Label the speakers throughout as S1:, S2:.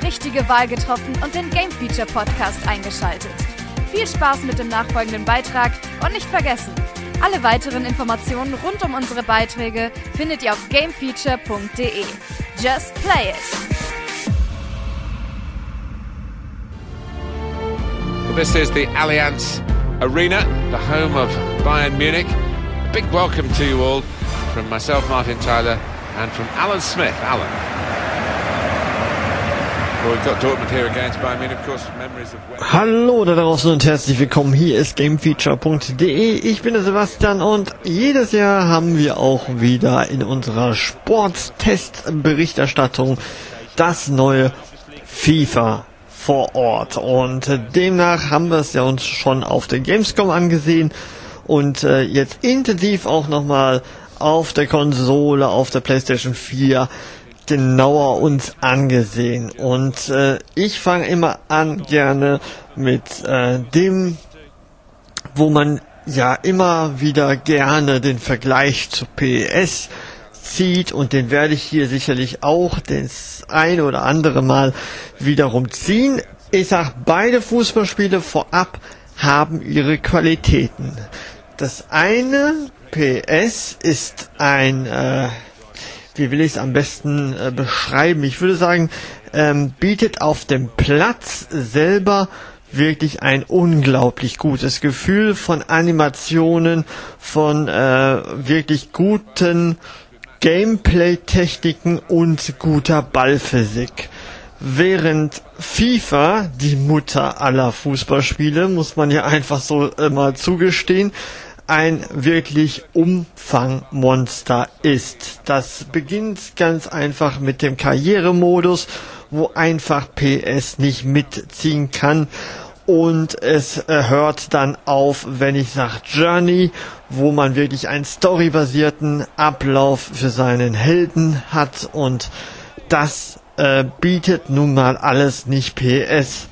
S1: richtige Wahl getroffen und den Game Feature Podcast eingeschaltet. Viel Spaß mit dem nachfolgenden Beitrag und nicht vergessen, alle weiteren Informationen rund um unsere Beiträge findet ihr auf gamefeature.de. Just play it!
S2: Well, this is the Allianz Arena, the home of Bayern Munich. A big welcome to you all from myself, Martin Tyler, and from Alan Smith. Alan. Well, we've got Dortmund here against Bayern Munich, of course, memories of...
S3: Hallo da draußen und herzlich willkommen. Hier ist gamefeature.de. Ich bin der Sebastian und jedes Jahr haben wir auch wieder in unserer Sportstest-Berichterstattung das neue FIFA vor Ort. Und demnach haben wir es ja uns schon auf der Gamescom angesehen und jetzt intensiv auch nochmal auf der Konsole, auf der PlayStation 4 genauer uns angesehen. Und ich fange immer an gerne mit dem, wo man ja immer wieder gerne den Vergleich zu PES zieht, und den werde ich hier sicherlich auch das ein oder andere Mal wiederum ziehen. Ich sag, beide Fußballspiele vorab haben ihre Qualitäten. Das eine, PES, ist ein wie will ich es am besten beschreiben? Ich würde sagen, bietet auf dem Platz selber wirklich ein unglaublich gutes Gefühl von Animationen, von wirklich guten Gameplay-Techniken und guter Ballphysik. Während FIFA, die Mutter aller Fußballspiele, muss man ja einfach so mal zugestehen, ein wirklich Umfangmonster ist. Das beginnt ganz einfach mit dem Karrieremodus, wo einfach PS nicht mitziehen kann. Und es hört dann auf, wenn ich sage Journey, wo man wirklich einen storybasierten Ablauf für seinen Helden hat. Und das bietet nun mal alles nicht PS.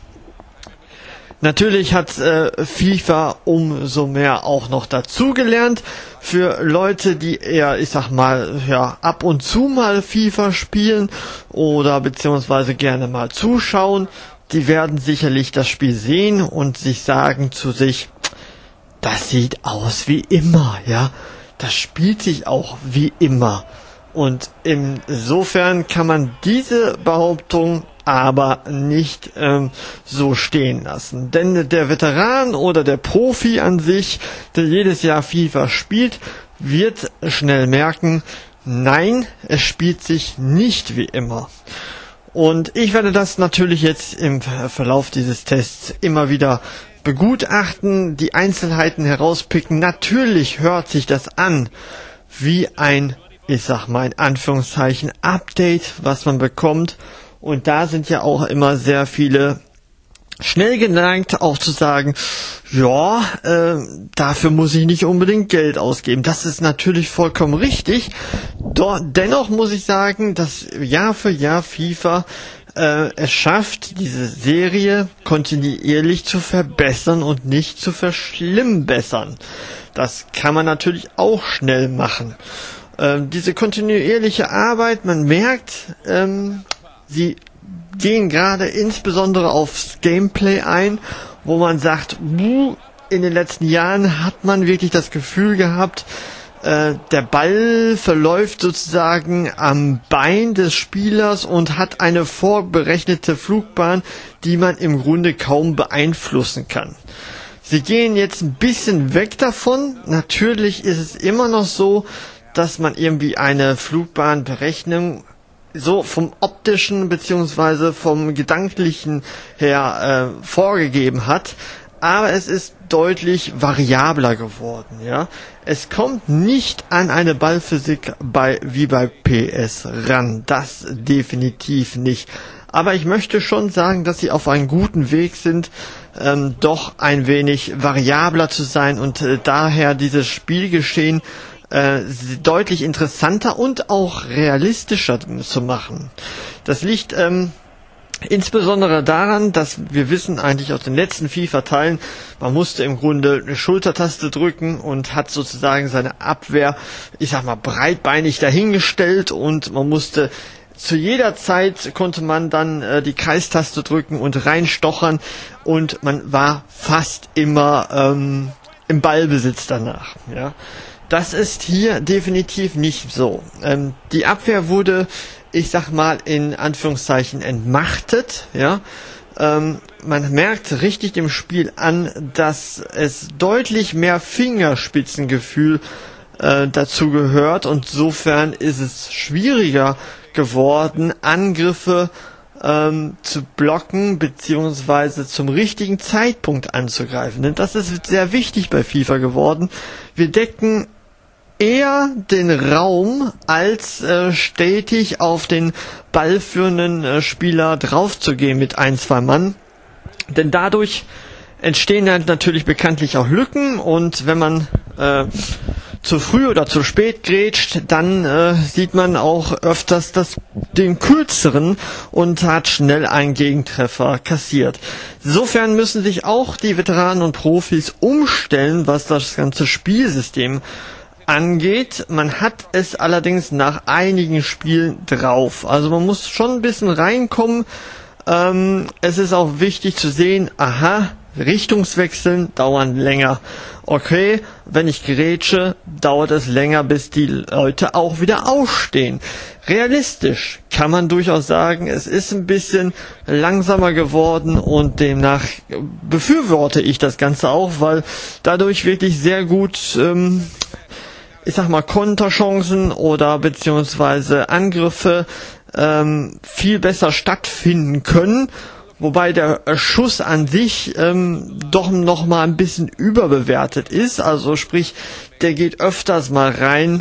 S3: Natürlich hat FIFA umso mehr auch noch dazugelernt. Für Leute, die eher, ich sag mal, ja, ab und zu mal FIFA spielen oder beziehungsweise gerne mal zuschauen, die werden sicherlich das Spiel sehen und sich sagen zu sich, das sieht aus wie immer, ja. Das spielt sich auch wie immer. Und insofern kann man diese Behauptung aber nicht so stehen lassen. Denn der Veteran oder der Profi an sich, der jedes Jahr FIFA spielt, wird schnell merken, nein, es spielt sich nicht wie immer. Und ich werde das natürlich jetzt im Verlauf dieses Tests immer wieder begutachten, die Einzelheiten herauspicken. Natürlich hört sich das an wie ein, ich sag mal in Anführungszeichen, Update, was man bekommt. Und da sind ja auch immer sehr viele schnell geneigt, auch zu sagen, ja, dafür muss ich nicht unbedingt Geld ausgeben. Das ist natürlich vollkommen richtig. Doch dennoch muss ich sagen, dass Jahr für Jahr FIFA es schafft, diese Serie kontinuierlich zu verbessern und nicht zu verschlimmbessern. Das kann man natürlich auch schnell machen. Diese kontinuierliche Arbeit, man merkt, sie gehen gerade insbesondere aufs Gameplay ein, wo man sagt, in den letzten Jahren hat man wirklich das Gefühl gehabt, der Ball verläuft sozusagen am Bein des Spielers und hat eine vorberechnete Flugbahn, die man im Grunde kaum beeinflussen kann. Sie gehen jetzt ein bisschen weg davon. Natürlich ist es immer noch so, dass man irgendwie eine Flugbahnberechnung so vom optischen beziehungsweise vom gedanklichen her vorgegeben hat, aber es ist deutlich variabler geworden, ja. Es kommt nicht an eine Ballphysik wie bei PS ran, das definitiv nicht. Aber ich möchte schon sagen, dass sie auf einem guten Weg sind, doch ein wenig variabler zu sein und daher dieses Spielgeschehen deutlich interessanter und auch realistischer zu machen. Das liegt insbesondere daran, dass wir wissen eigentlich aus den letzten FIFA-Teilen, man musste im Grunde eine Schultertaste drücken und hat sozusagen seine Abwehr, ich sag mal, breitbeinig dahingestellt und man musste zu jeder Zeit konnte man dann die Kreistaste drücken und reinstochern und man war fast immer im Ballbesitz danach. Ja, das ist hier definitiv nicht so. Die Abwehr wurde, ich sag mal in Anführungszeichen, entmachtet. Ja, man merkt richtig dem Spiel an, dass es deutlich mehr Fingerspitzengefühl dazu gehört und insofern ist es schwieriger geworden, Angriffe zu blocken beziehungsweise zum richtigen Zeitpunkt anzugreifen. Denn das ist sehr wichtig bei FIFA geworden. Wir decken eher den Raum, als stetig auf den ballführenden Spieler draufzugehen mit 1-2 Mann. Denn dadurch entstehen dann natürlich bekanntlich auch Lücken und wenn man zu früh oder zu spät grätscht, dann sieht man auch öfters den kürzeren und hat schnell einen Gegentreffer kassiert. Insofern müssen sich auch die Veteranen und Profis umstellen, was das ganze Spielsystem angeht. Man hat es allerdings nach einigen Spielen drauf. Also man muss schon ein bisschen reinkommen. Es ist auch wichtig zu sehen, Richtungswechseln dauern länger. Okay, wenn ich grätsche, dauert es länger, bis die Leute auch wieder aufstehen. Realistisch kann man durchaus sagen, es ist ein bisschen langsamer geworden und demnach befürworte ich das Ganze auch, weil dadurch wirklich sehr gut, ich sag mal, Konterchancen oder beziehungsweise Angriffe viel besser stattfinden können. Wobei der Schuss an sich doch noch mal ein bisschen überbewertet ist. Also sprich, der geht öfters mal rein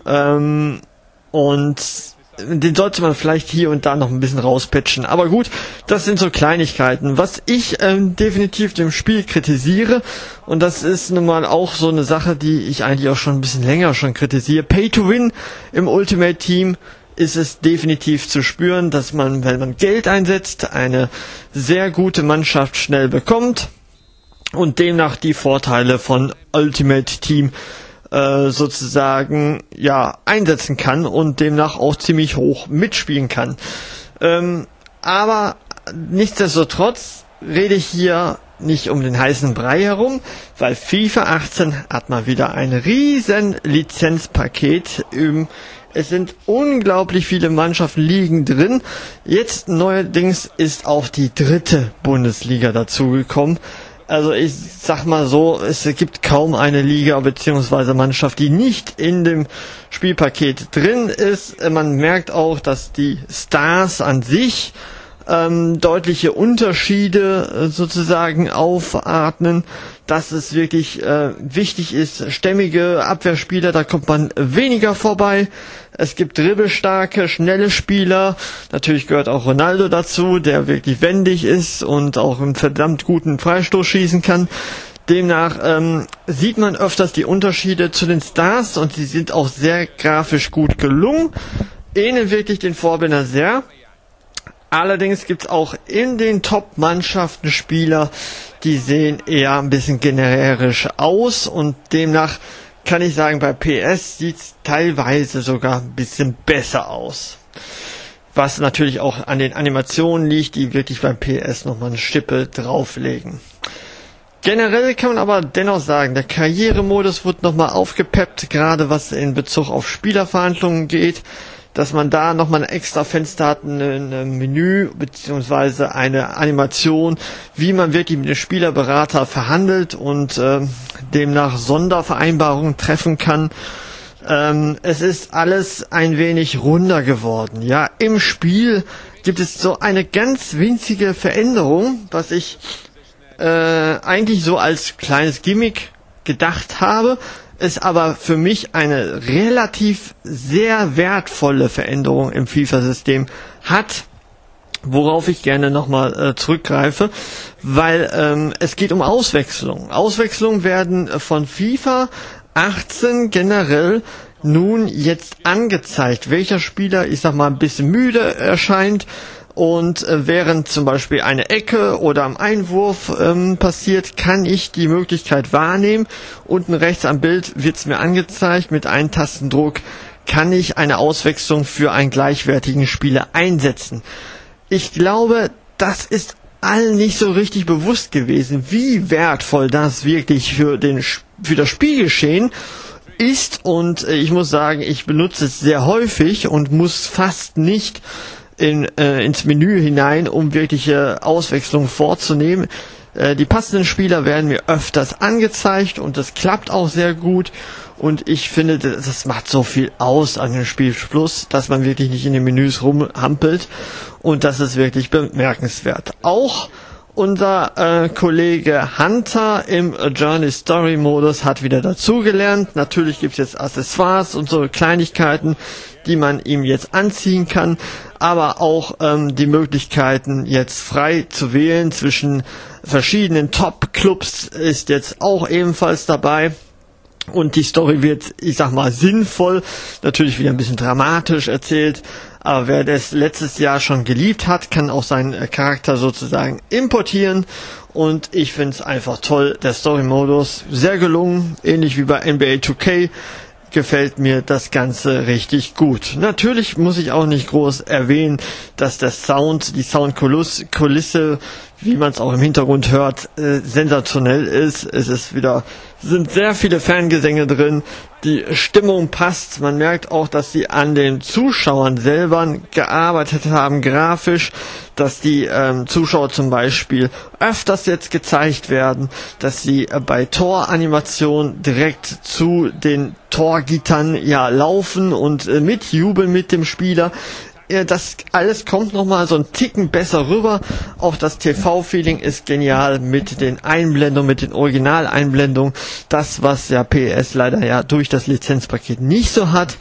S3: und den sollte man vielleicht hier und da noch ein bisschen rauspatchen. Aber gut, das sind so Kleinigkeiten. Was ich definitiv dem Spiel kritisiere, und das ist nun mal auch so eine Sache, die ich eigentlich auch schon ein bisschen länger schon kritisiere, Pay to Win im Ultimate Team ist es definitiv zu spüren, dass man, wenn man Geld einsetzt, eine sehr gute Mannschaft schnell bekommt und demnach die Vorteile von Ultimate Team sozusagen einsetzen kann und demnach auch ziemlich hoch mitspielen kann. Aber nichtsdestotrotz rede ich hier nicht um den heißen Brei herum, weil FIFA 18 hat mal wieder ein riesen Lizenzpaket. Es sind unglaublich viele Mannschaften liegen drin. Jetzt neuerdings ist auch die 3. Bundesliga dazugekommen. Also ich sag mal so, es gibt kaum eine Liga bzw. Mannschaft, die nicht in dem Spielpaket drin ist. Man merkt auch, dass die Stars an sich deutliche Unterschiede sozusagen aufatmen, dass es wirklich wichtig ist, stämmige Abwehrspieler, da kommt man weniger vorbei. Es gibt dribbelstarke, schnelle Spieler, natürlich gehört auch Ronaldo dazu, der wirklich wendig ist und auch einen verdammt guten Freistoß schießen kann. Demnach sieht man öfters die Unterschiede zu den Stars und sie sind auch sehr grafisch gut gelungen, ähneln wirklich den Vorbildern sehr. Allerdings gibt's auch in den Top-Mannschaften Spieler, die sehen eher ein bisschen generisch aus und demnach kann ich sagen, bei PS sieht's teilweise sogar ein bisschen besser aus. Was natürlich auch an den Animationen liegt, die wirklich beim PS nochmal eine Schippe drauflegen. Generell kann man aber dennoch sagen, der Karrieremodus wird nochmal aufgepeppt, gerade was in Bezug auf Spielerverhandlungen geht, dass man da nochmal ein extra Fenster hat, ein Menü beziehungsweise eine Animation, wie man wirklich mit dem Spielerberater verhandelt und demnach Sondervereinbarungen treffen kann. Es ist alles ein wenig runder geworden. Ja, im Spiel gibt es so eine ganz winzige Veränderung, was ich eigentlich so als kleines Gimmick gedacht habe, ist aber für mich eine relativ sehr wertvolle Veränderung im FIFA-System hat, worauf ich gerne nochmal zurückgreife, weil es geht um Auswechslung. Auswechslungen werden von FIFA 18 generell nun jetzt angezeigt, welcher Spieler, ich sag mal, ein bisschen müde erscheint Und während zum Beispiel eine Ecke oder am Einwurf passiert, kann ich die Möglichkeit wahrnehmen. Unten rechts am Bild wird es mir angezeigt. Mit einem Tastendruck kann ich eine Auswechslung für einen gleichwertigen Spieler einsetzen. Ich glaube, das ist allen nicht so richtig bewusst gewesen, wie wertvoll das wirklich für das Spielgeschehen ist. Und ich muss sagen, ich benutze es sehr häufig und muss fast nicht ins Menü hinein, um wirkliche Auswechslungen vorzunehmen. Die passenden Spieler werden mir öfters angezeigt und das klappt auch sehr gut. Und ich finde, das macht so viel aus an dem Spielfluss, dass man wirklich nicht in den Menüs rumhampelt. Und das ist wirklich bemerkenswert. Auch unser Kollege Hunter im Journey Story Modus hat wieder dazugelernt. Natürlich gibt es jetzt Accessoires und so Kleinigkeiten, die man ihm jetzt anziehen kann, aber auch die Möglichkeiten jetzt frei zu wählen zwischen verschiedenen Top-Clubs ist jetzt auch ebenfalls dabei. Und die Story wird, ich sag mal, sinnvoll, natürlich wieder ein bisschen dramatisch erzählt, aber wer das letztes Jahr schon geliebt hat, kann auch seinen Charakter sozusagen importieren. Und ich finde es einfach toll, der Story-Modus, sehr gelungen, ähnlich wie bei NBA 2K, gefällt mir das Ganze richtig gut. Natürlich muss ich auch nicht groß erwähnen, dass der Sound, die Soundkulisse, wie man es auch im Hintergrund hört, sensationell ist. Sind sehr viele Fangesänge drin. Die Stimmung passt. Man merkt auch, dass sie an den Zuschauern selber gearbeitet haben, grafisch, dass die Zuschauer zum Beispiel öfters jetzt gezeigt werden, dass sie bei Toranimationen direkt zu den Torgittern laufen und mitjubeln mit dem Spieler. Das alles kommt nochmal so ein Ticken besser rüber. Auch das TV-Feeling ist genial mit den Einblendungen, mit den Originaleinblendungen. Das, was ja PS leider durch das Lizenzpaket nicht so hat.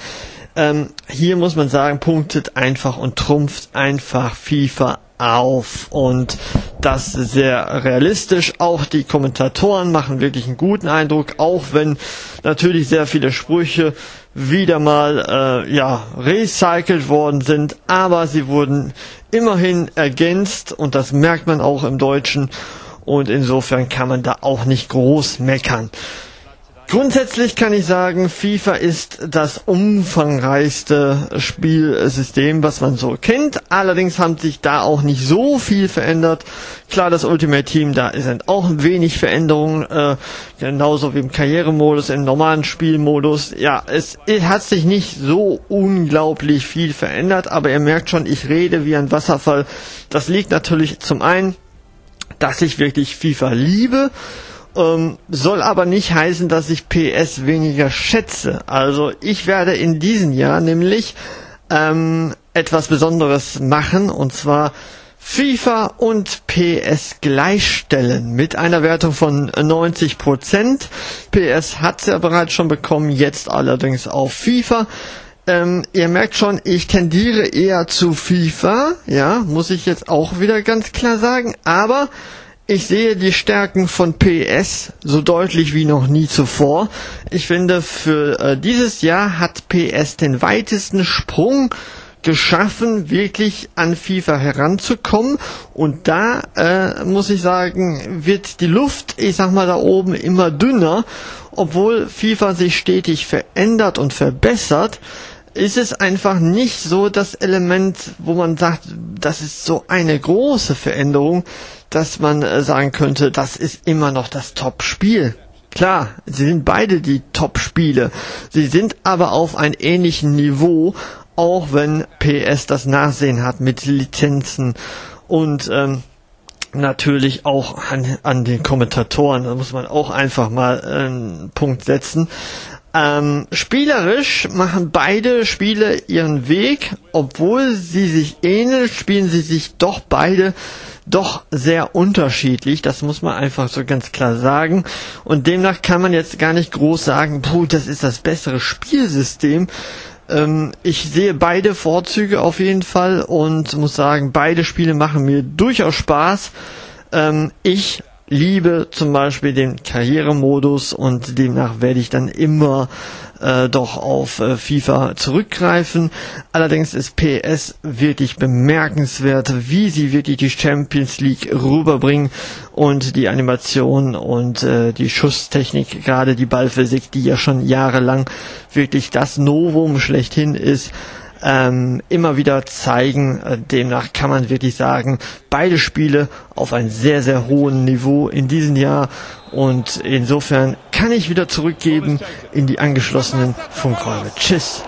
S3: Hier muss man sagen, punktet einfach und trumpft einfach FIFA auf. Und das sehr realistisch. Auch die Kommentatoren machen wirklich einen guten Eindruck, auch wenn natürlich sehr viele Sprüche wieder mal recycelt worden sind, aber sie wurden immerhin ergänzt und das merkt man auch im Deutschen und insofern kann man da auch nicht groß meckern. Grundsätzlich kann ich sagen, FIFA ist das umfangreichste Spielsystem, was man so kennt. Allerdings haben sich da auch nicht so viel verändert. Klar, das Ultimate Team, da sind auch wenig Veränderungen, genauso wie im Karrieremodus, im normalen Spielmodus. Ja, es hat sich nicht so unglaublich viel verändert, aber ihr merkt schon, ich rede wie ein Wasserfall. Das liegt natürlich zum einen, dass ich wirklich FIFA liebe. Soll aber nicht heißen, dass ich PS weniger schätze. Also ich werde in diesem Jahr nämlich etwas Besonderes machen, und zwar FIFA und PS gleichstellen mit einer Wertung von 90%. PS hat es ja bereits schon bekommen, jetzt allerdings auf FIFA. Ihr merkt schon, ich tendiere eher zu FIFA, muss ich jetzt auch wieder ganz klar sagen, aber ich sehe die Stärken von PS so deutlich wie noch nie zuvor. Ich finde, für dieses Jahr hat PS den weitesten Sprung geschaffen, wirklich an FIFA heranzukommen. Und da, muss ich sagen, wird die Luft, ich sag mal da oben, immer dünner. Obwohl FIFA sich stetig verändert und verbessert, ist es einfach nicht so das Element, wo man sagt, das ist so eine große Veränderung, dass man sagen könnte, das ist immer noch das Top-Spiel. Klar, sie sind beide die Top-Spiele. Sie sind aber auf einem ähnlichen Niveau, auch wenn PS das Nachsehen hat mit Lizenzen und natürlich auch an den Kommentatoren. Da muss man auch einfach mal einen Punkt setzen. Spielerisch machen beide Spiele ihren Weg, obwohl sie sich ähneln, spielen sie sich doch beide doch sehr unterschiedlich, das muss man einfach so ganz klar sagen, und demnach kann man jetzt gar nicht groß sagen, das ist das bessere Spielsystem. Ich sehe beide Vorzüge auf jeden Fall und muss sagen, beide Spiele machen mir durchaus Spaß. Ich liebe zum Beispiel den Karrieremodus und demnach werde ich dann immer doch auf FIFA zurückgreifen. Allerdings ist PES wirklich bemerkenswert, wie sie wirklich die Champions League rüberbringen und die Animation und die Schusstechnik, gerade die Ballphysik, die ja schon jahrelang wirklich das Novum schlechthin ist, immer wieder zeigen. Demnach kann man wirklich sagen, beide Spiele auf einem sehr, sehr hohen Niveau in diesem Jahr und insofern kann ich wieder zurückgeben in die angeschlossenen Funkräume. Tschüss.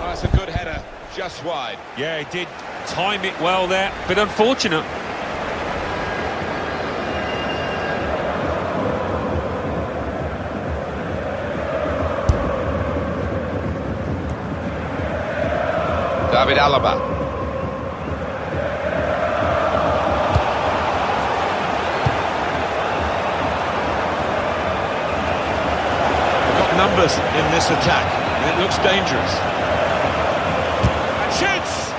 S4: Yeah, he did time it well there, but unfortunate.
S2: David Alaba.
S4: We've got numbers in this attack, and it looks dangerous. And shoots!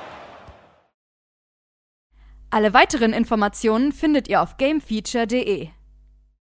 S1: Alle weiteren Informationen findet ihr auf gamefeature.de.